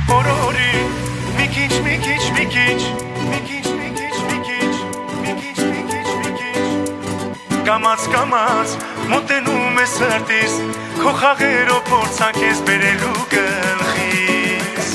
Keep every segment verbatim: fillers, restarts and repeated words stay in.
օրորի մի քիչ մի քիչ մի քիչ մի քիչ մի քիչ մի քիչ մի քիչ մի քիչ մի քիչ կամաց կամաց մոտենում է սրտիս քո խաղերով փորձանք ես բերելու գլխիս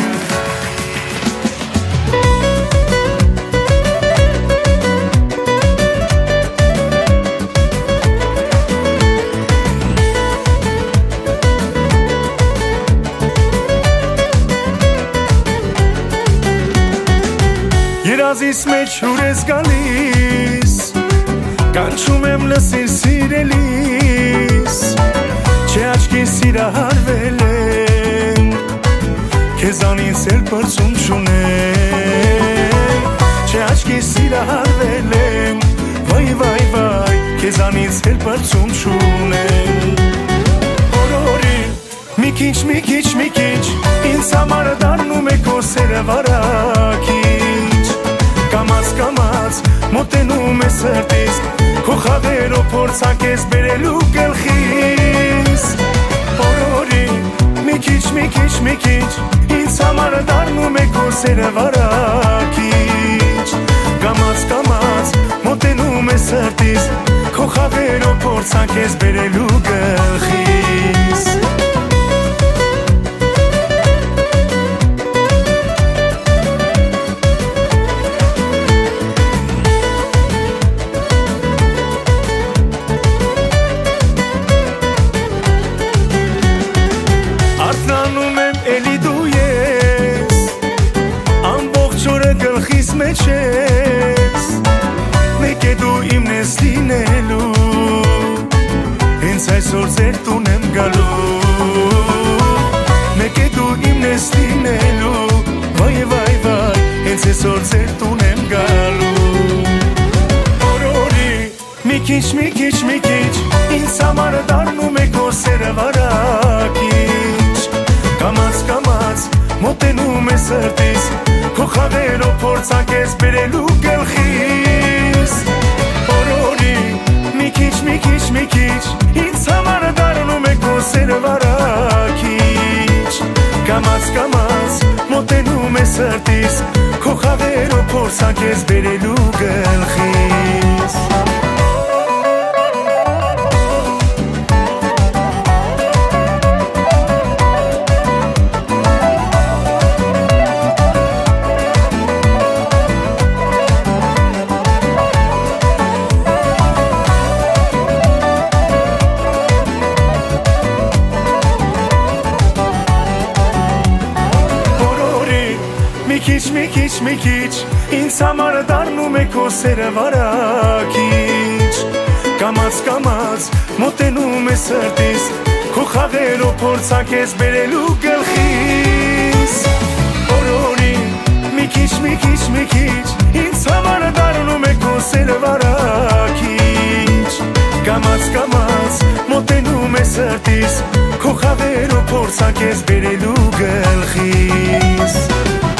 Երազիս մեջ ուր ես գալիս Կանչում եմ լսիր սիրելիս Չէ աչքիս սիրահարվել եմ Քեզանից էլ պրծում չունեմ Չէ աչքիս սիրահարվել եմ Վայ վայ վայ Քեզանից էլ պրծում չունեմ Օրորի մի քիչ մի քիչ մի քիչ Ինձ համար դառնում է քո սերը վարակիչ Կամաց կամաց մոտենում է սրտիս Քո խաղերով փորձանք ես բերելու գլխիս Օրորի մի քիչ մի քիչ մի քիչ Ինձ համար դառնում է քո սերը վարակիչ Կամաց կամաց մոտենում է սրտիս Քո խաղերով փորձանք ես բերելու գլխիս մեջ ես Մեկ է դու իմն ես լինելու Հենց այսօր ձեր տուն եմ գալու Մեկ է դու իմն ես լինելու Վայ վայ վայ Հենց այսօր ձեր տուն եմ գալու Օրորի մի քիչ մի քիչ մի քիչ Ինձ համար դառնում է քո սերը վարակիչ Կամաց կամաց մոտենում է սրտիս Քո խաղերով փորձանք ես բերելու գլխիս Օրորի մի քիչ մի քիչ մի քիչ Ինձ համար դառնում է քո սերը վարակիչ Կամաց կամաց մոտենում է սրտիս Քո խաղերով փորձանք ես բերելու գլխիս Մի քիչ, մի քիչ, մի քիչ Ինձ համար դառնում է քո սերը վարակիչ Կամաց կամաց մոտենում է սրտիս Քո խաղերով փորձանք ես բերելու գլխիս Օրորի մի քիչ, մի քիչ, մի քիչ Ինձ համար դառնում է քո սերը վարակիչ Կամաց կամաց մոտենում է սրտիս Քո խաղերով փորձանք ես բերելու գլխիս